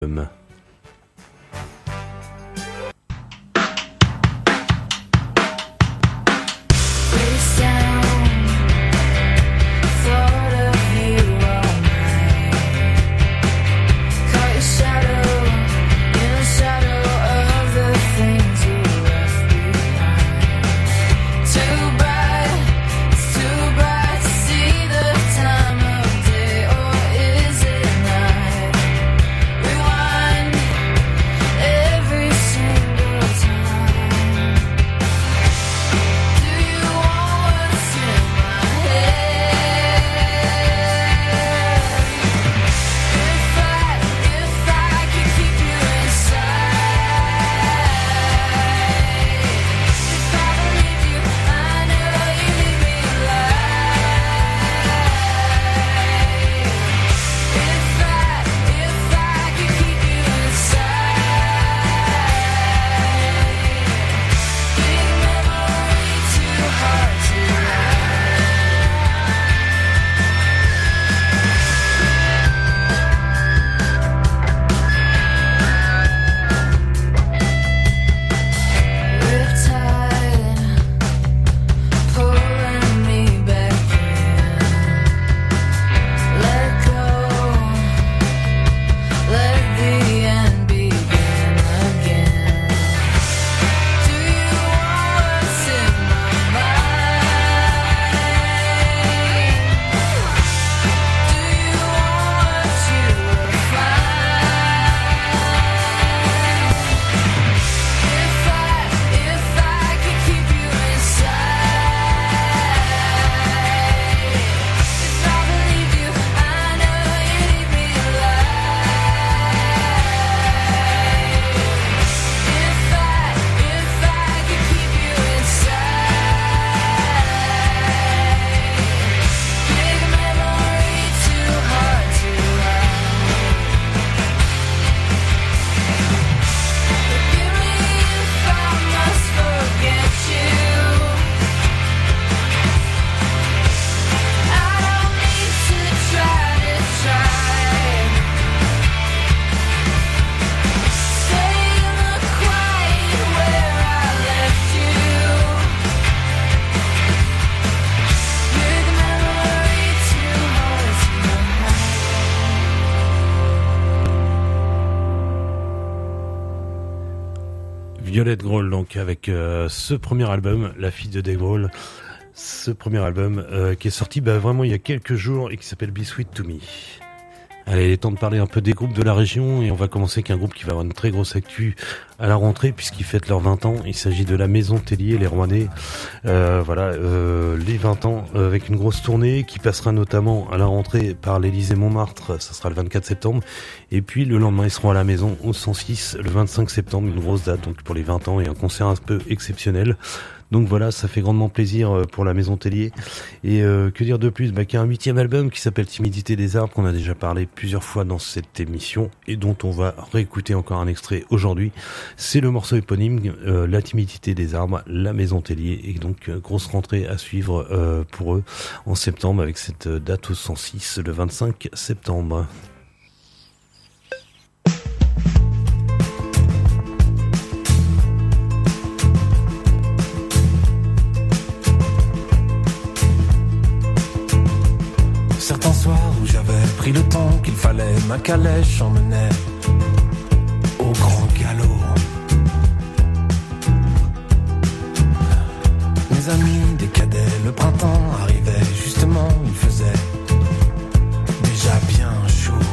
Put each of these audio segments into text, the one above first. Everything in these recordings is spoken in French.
Violette Grohl, donc avec ce premier album, La fille de Dave Grohl, ce premier album qui est sorti vraiment il y a quelques jours et qui s'appelle Be Sweet to Me. Allez, il est temps de parler un peu des groupes de la région et on va commencer avec un groupe qui va avoir une très grosse actu à la rentrée puisqu'ils fêtent leurs 20 ans. Il s'agit de la Maison Tellier, les Rouennais. Les 20 ans avec une grosse tournée qui passera notamment à la rentrée par l'Élysée-Montmartre, ça sera le 24 septembre. Et puis le lendemain, ils seront à la Maison au 106 le 25 septembre, une grosse date donc pour les 20 ans et un concert un peu exceptionnel. Donc voilà, ça fait grandement plaisir pour la Maison Tellier. Et que dire de plus, qu'il y a un 8e album qui s'appelle Timidité des arbres, qu'on a déjà parlé plusieurs fois dans cette émission et dont on va réécouter encore un extrait aujourd'hui. C'est le morceau éponyme, La Timidité des arbres, la Maison Tellier. Et donc grosse rentrée à suivre pour eux en septembre avec cette date au 106 le 25 septembre. Certains soirs où j'avais pris le temps qu'il fallait, ma calèche emmenait au grand galop. Mes amis des cadets, le printemps arrivait, justement il faisait déjà bien chaud.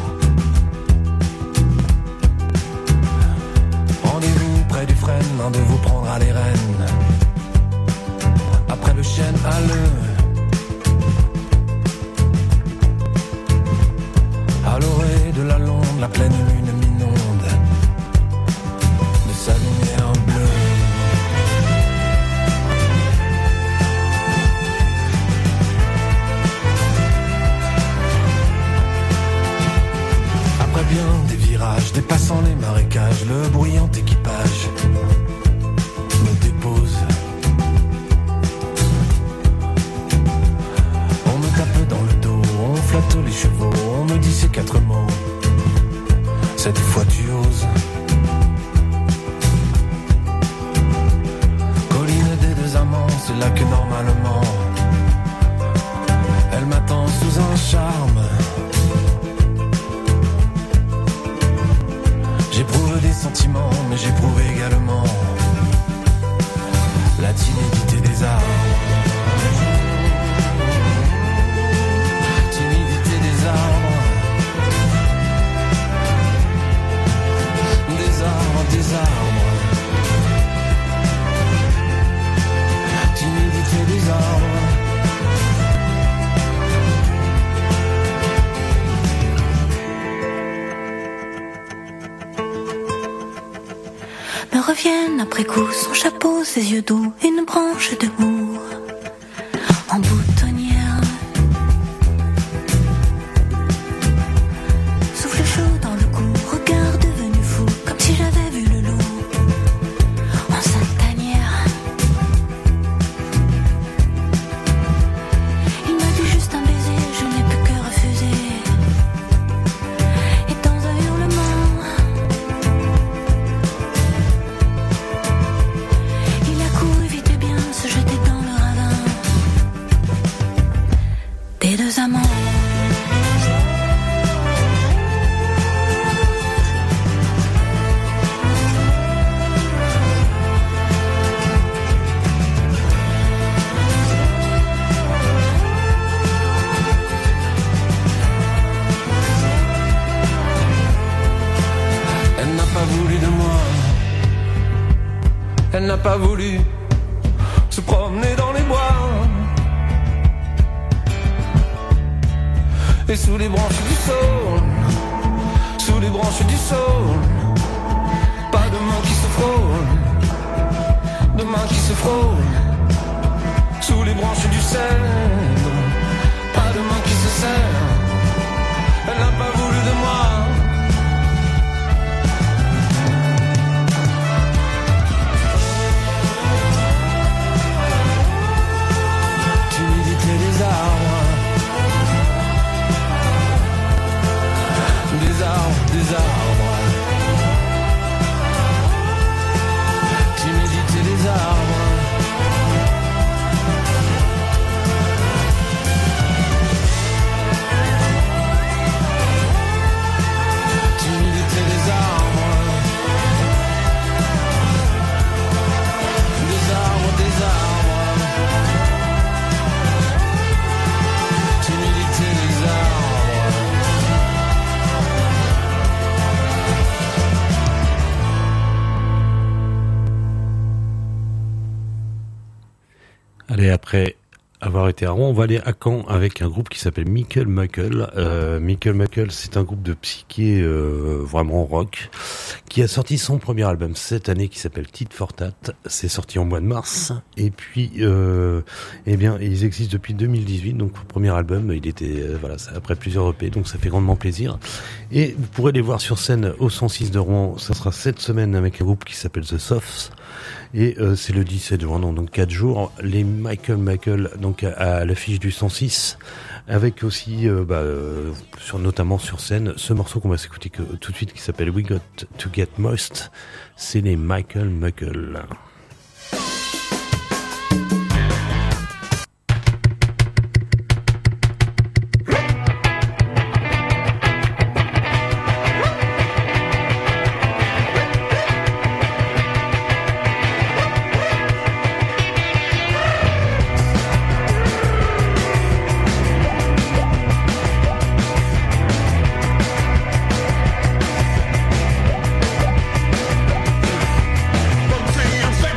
Rendez-vous près du frêne, l'un de vous prendra les rênes. Après le chêne à à l'orée de la londe, la pleine lune m'inonde de sa lumière bleue. Après bien des virages, dépassant les marécages, le bruyant équipage me dépose. On me tape dans le dos, on flatte les chevaux, on me dit ces 4 mots. Cette fois tu grandiose. Colline des deux amants, c'est là que normalement elle m'attend sous un charme. J'éprouve des sentiments, mais j'éprouve également la timidité des arbres. Timidité des arbres. Des arbres, des arbres. Timidité des arbres. Me reviennent après coup son chapeau, ses yeux doux, une branche de mour en boutonnière. Souffle chaud dans le cou, regard devenu fou, comme si j'avais vu le loup en sainte tanière. Il m'a dit juste un baiser, je n'ai pu que refuser. Et dans un hurlement, il a couru vite et bien, se jeter dans le ravin des deux amants. Elle n'a pas voulu de moi. Elle n'a pas voulu se promener dans les bois. Et sous les branches du saule, sous les branches du saule, pas de main qui se frôle, de main qui se frôle. Sous les branches du cèdre, pas de main qui se serre. Elle n'a pas voulu de moi. Timidité des arbres. Des arbres, des arbres. Timidité des arbres. Timidité des arbres. Des arbres, des arbres. Timidité des arbres. Allez, après avoir été à Rouen, on va aller à Caen avec un groupe qui s'appelle Michael Muckle. Michael Muckle, c'est un groupe de psyché vraiment rock qui a sorti son premier album cette année qui s'appelle Tit for Tat. C'est sorti en mois de mars. Et puis, eh bien, ils existent depuis 2018. Donc, le premier album, il était voilà, ça, après plusieurs EP, donc ça fait grandement plaisir. Et vous pourrez les voir sur scène au 106 de Rouen. Ça sera cette semaine avec un groupe qui s'appelle The Softs. Et c'est le 17 juin, donc 4 jours, les Michael, donc à l'affiche du 106, avec aussi, notamment sur scène, ce morceau qu'on va s'écouter tout de suite qui s'appelle We Got to Get Moist, c'est les Michael Muckle. Say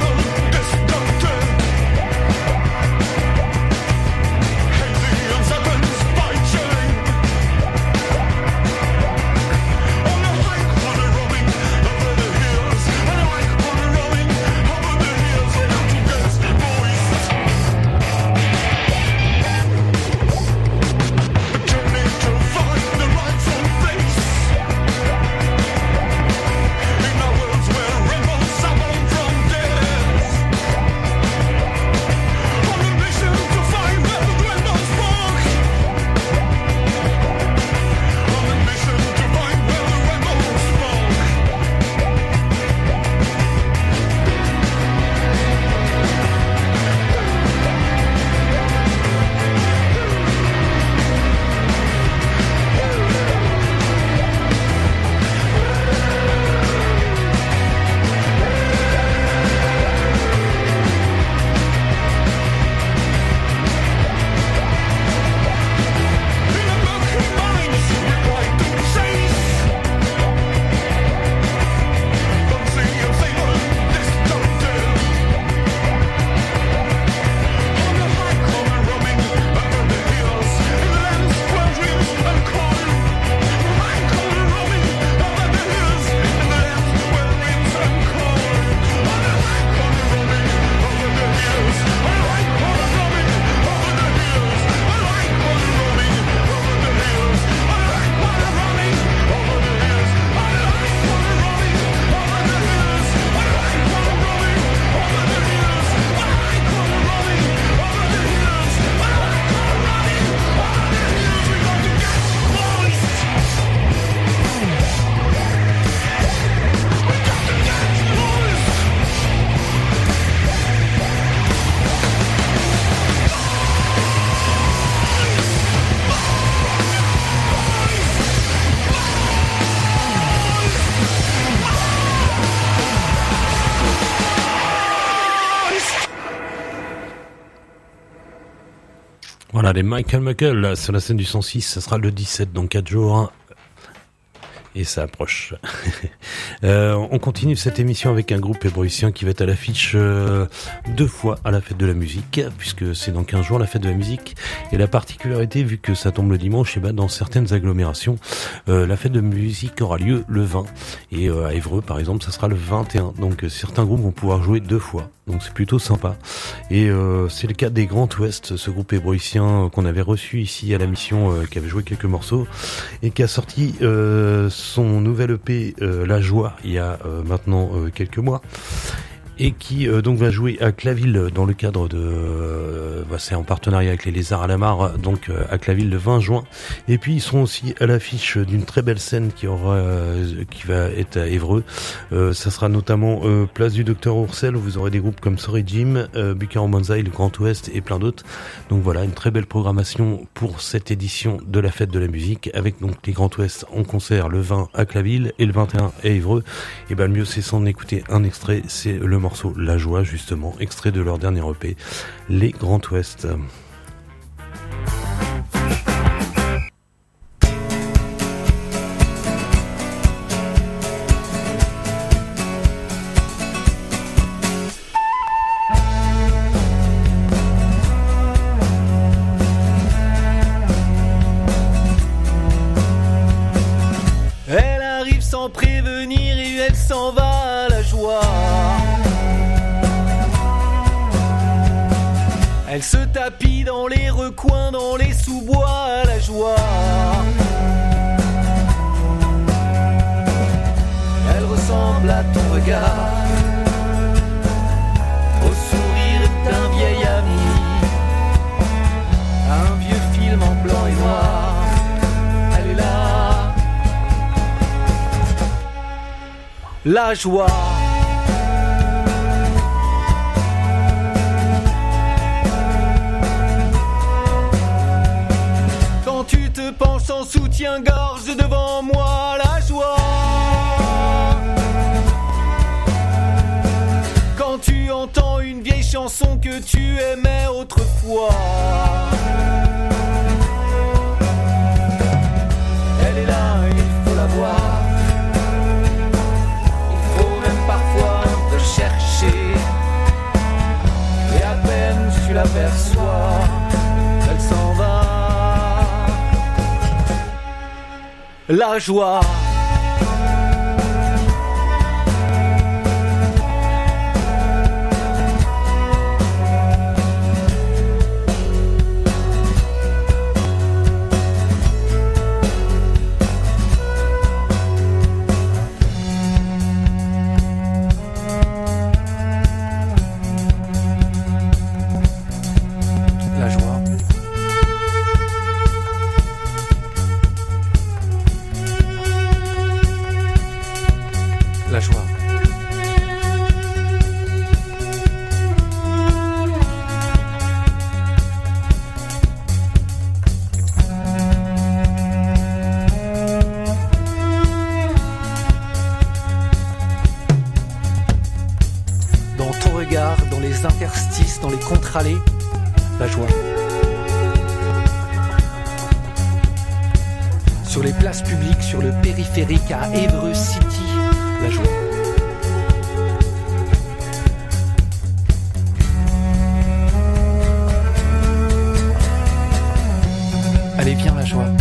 Voilà, les Michael Muckle sur la scène du 106, ça sera le 17 dans 4 jours. Et ça approche. On continue cette émission avec un groupe ébrusien qui va être à l'affiche 2 fois à la fête de la musique, puisque c'est dans 15 jours la fête de la musique. Et la particularité, vu que ça tombe le dimanche, et ben dans certaines agglomérations, la fête de musique aura lieu le 20. Et à Évreux, par exemple, ça sera le 21. Donc certains groupes vont pouvoir jouer 2 fois. Donc c'est plutôt sympa. Et c'est le cas des Grands Ouest, ce groupe ébrusien qu'on avait reçu ici à la mission, qui avait joué quelques morceaux et qui a sorti son nouvel EP La Joie il y a maintenant quelques mois. Et qui donc va jouer à Claville dans le cadre de... c'est en partenariat avec les Lézards à la Mare, donc à Claville le 20 juin. Et puis ils seront aussi à l'affiche d'une très belle scène qui va être à Évreux. Ça sera notamment place du Docteur Oursel, où vous aurez des groupes comme Sorry Jim, Bucaro Banzai, le Grand Ouest et plein d'autres. Donc voilà, une très belle programmation pour cette édition de la fête de la musique, avec donc les Grands Ouest en concert le 20 à Claville et le 21 à Évreux. Et ben le mieux c'est s'en écouter un extrait, c'est le morceau La Joie, justement, extrait de leur dernier EP, Les Grands Ouest. Elle arrive sans prévenir et elle s'en va à la joie. Elle se tapit dans les recoins, dans les sous-bois à la joie. Elle ressemble à ton regard, au sourire d'un vieil ami, à un vieux film en blanc et noir. Elle est là, la joie. Tu te penches en soutien-gorge devant moi, la joie. Quand tu entends une vieille chanson que tu aimais autrefois, elle est là, il faut la voir. Il faut même parfois un peu chercher, et à peine tu l'aperçois, elle s'en va. La joie. Interstices, dans les contre-allées, la joie. Sur les places publiques, sur le périphérique à Évreux City, la joie. Allez, viens, la joie.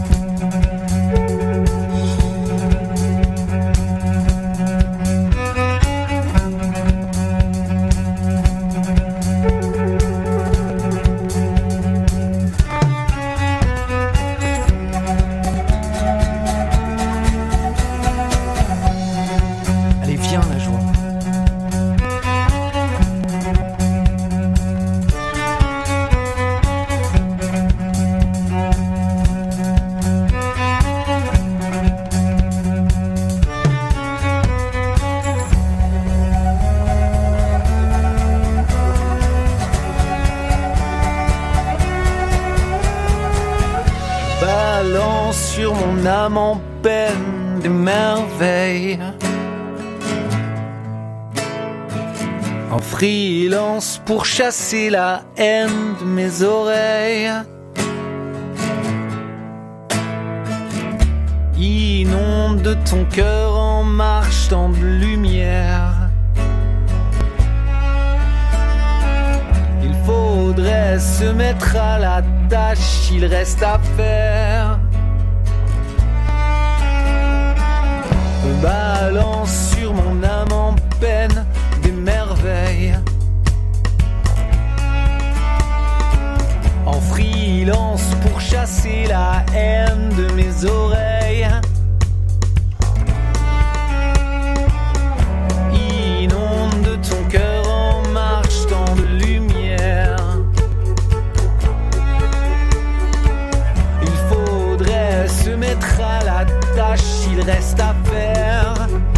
Sur mon âme en peine des merveilles. En freelance pour chasser la haine de mes oreilles. Inonde de ton cœur en marche dans de lumière. Il faudrait se mettre à la tâche, il reste à faire. Balance sur mon âme en peine des merveilles. En freelance pour chasser la haine de mes oreilles. Inonde de ton cœur en marche dans de lumière. Il faudrait se mettre à la tâche, il reste à faire.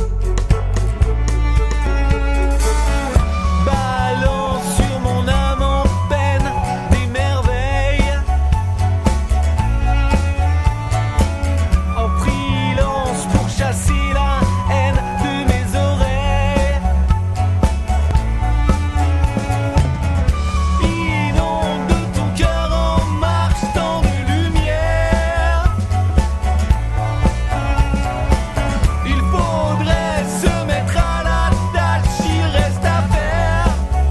Balance sur mon âme en peine des merveilles. En freelance pour chasser la haine de mes oreilles. Inonde de ton cœur en marche dans de lumière. Il faudrait se mettre à la tâche, il reste à faire.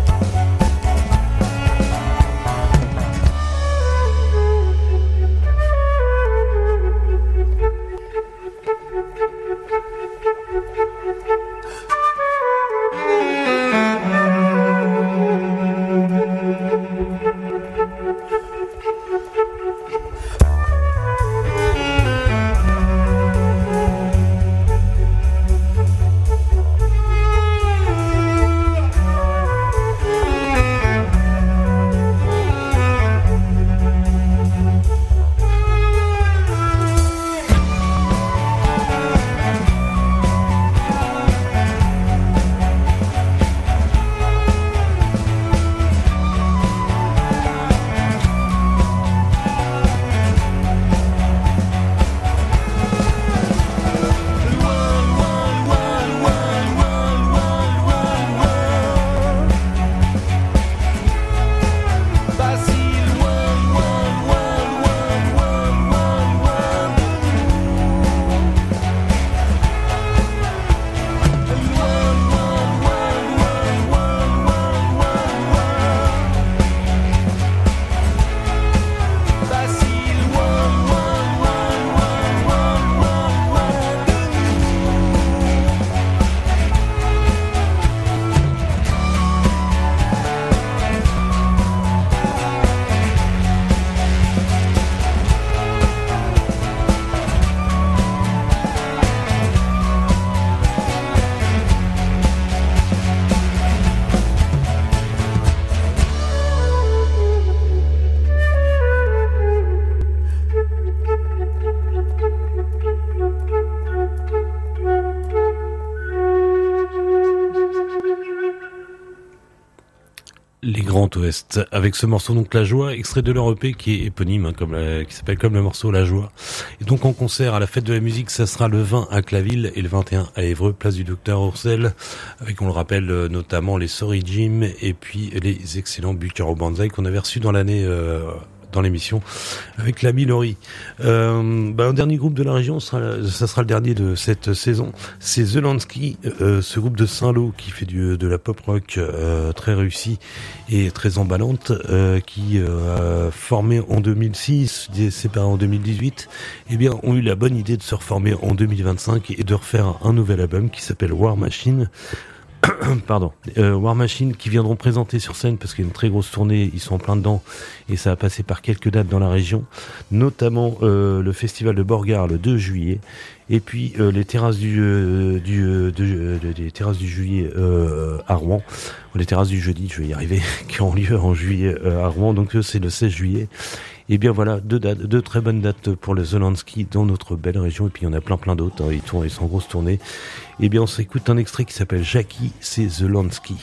Les Grands Ouest, avec ce morceau donc La Joie, extrait de leur EP qui est éponyme, hein, qui s'appelle comme le morceau La Joie. Et donc en concert à la Fête de la Musique, ça sera le 20 à Claville et le 21 à Évreux, place du Docteur Ourcel, avec, on le rappelle, notamment les Sorry Jim et puis les excellents Bucaro Banzai qu'on avait reçus dans l'année dans l'émission avec l'ami Laurie. Un dernier groupe de la région, ça sera le dernier de cette saison. C'est The Lansky, ce groupe de Saint-Lô qui fait de la pop rock très réussie et très emballante, qui formé en 2006, séparé en 2018, eh bien ont eu la bonne idée de se reformer en 2025 et de refaire un nouvel album qui s'appelle War Machine. War Machine, qui viendront présenter sur scène parce qu'il y a une très grosse tournée, ils sont en plein dedans et ça va passer par quelques dates dans la région, notamment le festival de Borgard le 2 juillet et puis les terrasses du juillet à Rouen, ou les terrasses du jeudi, je vais y arriver, qui ont lieu en juillet à Rouen, donc c'est le 16 juillet. Et bien voilà, deux très bonnes dates pour le The Lansky dans notre belle région, et puis il y en a plein d'autres, hein, ils sont en grosse tournée. Et bien on s'écoute un extrait qui s'appelle Jackie, c'est The Lansky.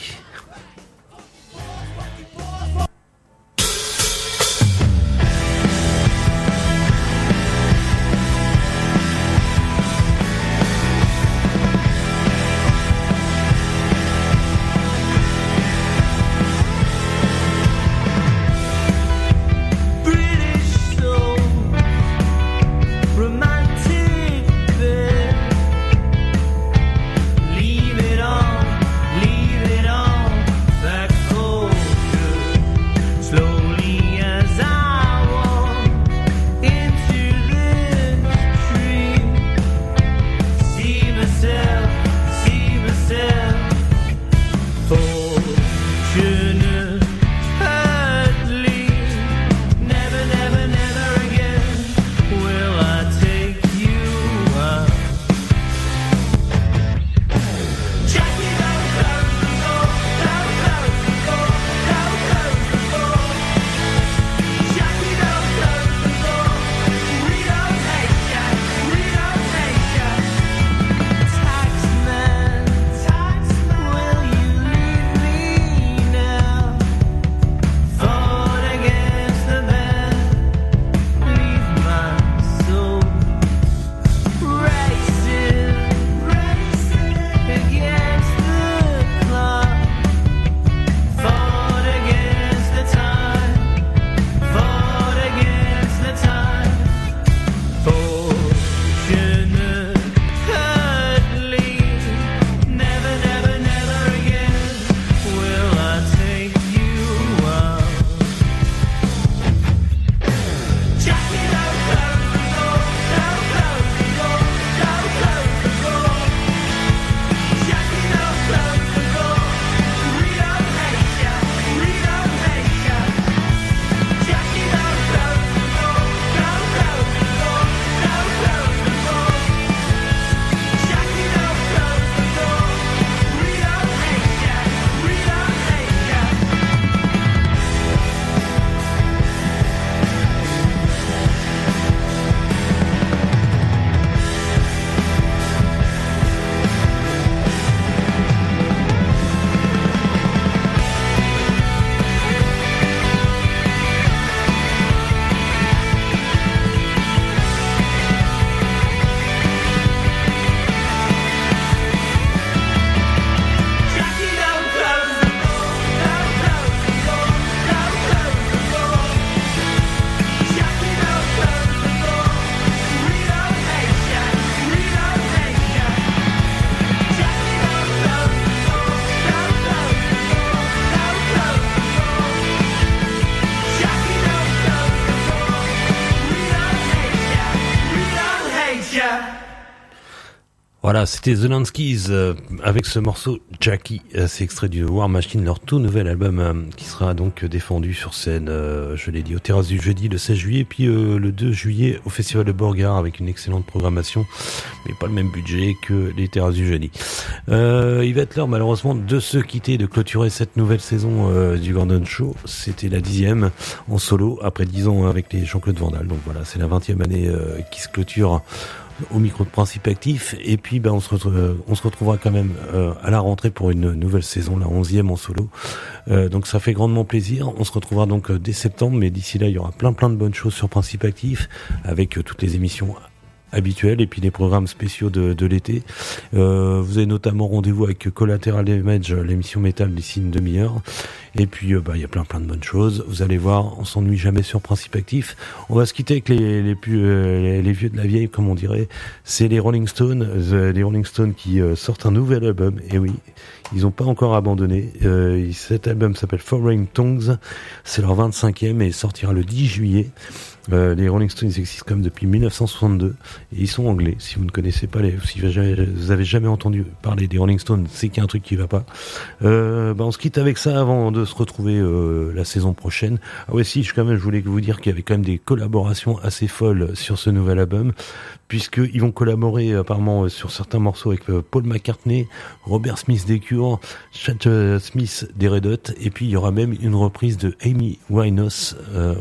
Voilà, c'était The Lanskeys avec ce morceau Jackie. C'est extrait du War Machine, leur tout nouvel album qui sera donc défendu sur scène, je l'ai dit, au Terrasse du Jeudi le 16 juillet, puis le 2 juillet au Festival de Borgard avec une excellente programmation, mais pas le même budget que les Terrasses du Jeudi. Il va être l'heure malheureusement de se quitter, de clôturer cette nouvelle saison du Gordon Show. C'était la 10e en solo, après 10 ans avec les Jean-Claude Van Damme. Donc voilà, c'est la 20e année qui se clôture au micro de Principe Actif, et puis on se retrouvera quand même à la rentrée pour une nouvelle saison, la 11e en solo. Donc ça fait grandement plaisir. On se retrouvera donc dès septembre, mais d'ici là il y aura plein de bonnes choses sur Principe Actif, avec toutes les émissions habituels et puis les programmes spéciaux de l'été. Vous avez notamment rendez-vous avec Collateral Damage, l'émission métal d'ici une demi-heure. Et puis il y a plein de bonnes choses. Vous allez voir, on s'ennuie jamais sur Principe Actif. On va se quitter avec les vieux de la vieille, comme on dirait. C'est les Rolling Stones, qui sortent un nouvel album. Et oui, ils ont pas encore abandonné. Cet album s'appelle Foreign Tongues. C'est leur 25e et sortira le 10 juillet. Les Rolling Stones existent comme depuis 1962 et ils sont anglais. Si vous ne connaissez pas si vous avez jamais entendu parler des Rolling Stones, c'est qu'il y a un truc qui va pas. On se quitte avec ça avant de se retrouver la saison prochaine. Ah ouais, si, je voulais vous dire qu'il y avait quand même des collaborations assez folles sur ce nouvel album, puisqu'ils vont collaborer apparemment sur certains morceaux avec Paul McCartney, Robert Smith des Cure, Chad Smith des Red Hot, et puis il y aura même une reprise de Amy Winehouse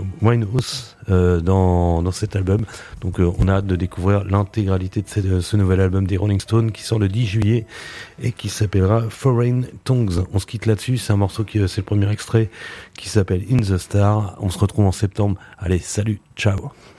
dans cet album. Donc on a hâte de découvrir l'intégralité de ce nouvel album des Rolling Stones qui sort le 10 juillet et qui s'appellera Foreign Tongues. On se quitte là-dessus, c'est un morceau c'est le premier extrait qui s'appelle In the Star. On se retrouve en septembre. Allez, salut, ciao.